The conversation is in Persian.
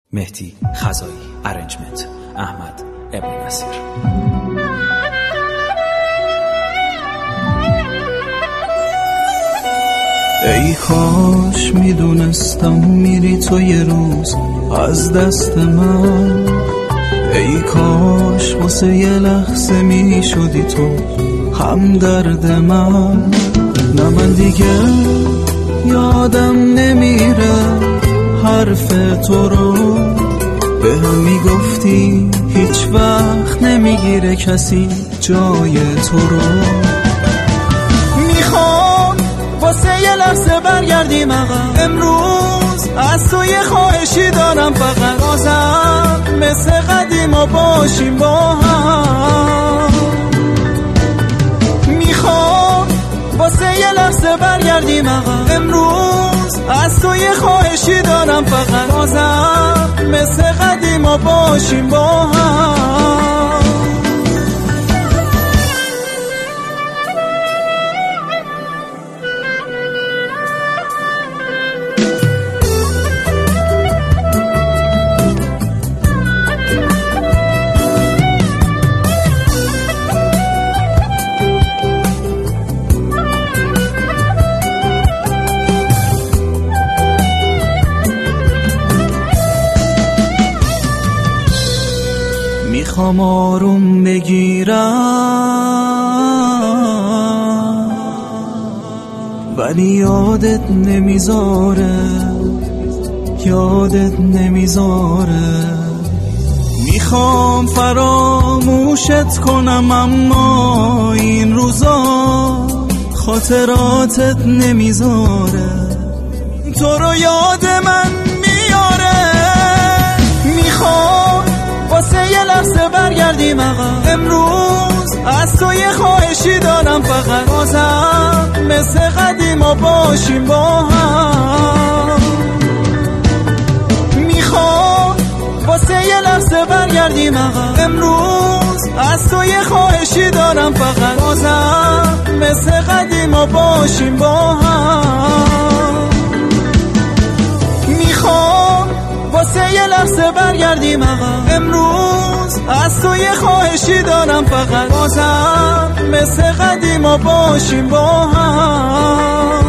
مهدی خزایی، ارنجمنت احمد ابن نصیر. ای کاش میدونستم میری تو یه روز از دست من، ای کاش واسه یه لحظه میشدی تو همدرد من. نه من دیگه یادم نمیره حرف تو رو، به هم میگفتی هیچ وقت نمیگیره کسی جای تو رو. میخوام واسه یه لحظه برگردیم عقب، امروز از تو یه خواهشی دارم فقط، بازم مثل قدیما باشیم با هم. میخوام واسه یه لحظه برگردیم عقب، امروز از تو یه خواهشی دارم فقط، بازم مثل قدیما باشیم با هم. میخوام آروم بگیرم ولی یادت نمیذاره، یادت نمیذاره. میخوام فراموشت کنم اما این روزا خاطراتت نمیذاره، تو رو یاد من میاره. میخوام واسه یه لحظه برگردیم عقب، امروز از تو یه خواهشی دارم فقط، بازم مثل قدیما باشیم با هم. میخوام واسه یه لحظه برگردیم عقب، امروز از تو یه خواهشی دارم فقط، بازم مثل قدیما باشیم با هم. میخوام واسه یه لحظه برگردیم عقب، امروز از تو یه خواهشی دارم فقط، بازم مثل قدیما باشیم با هم.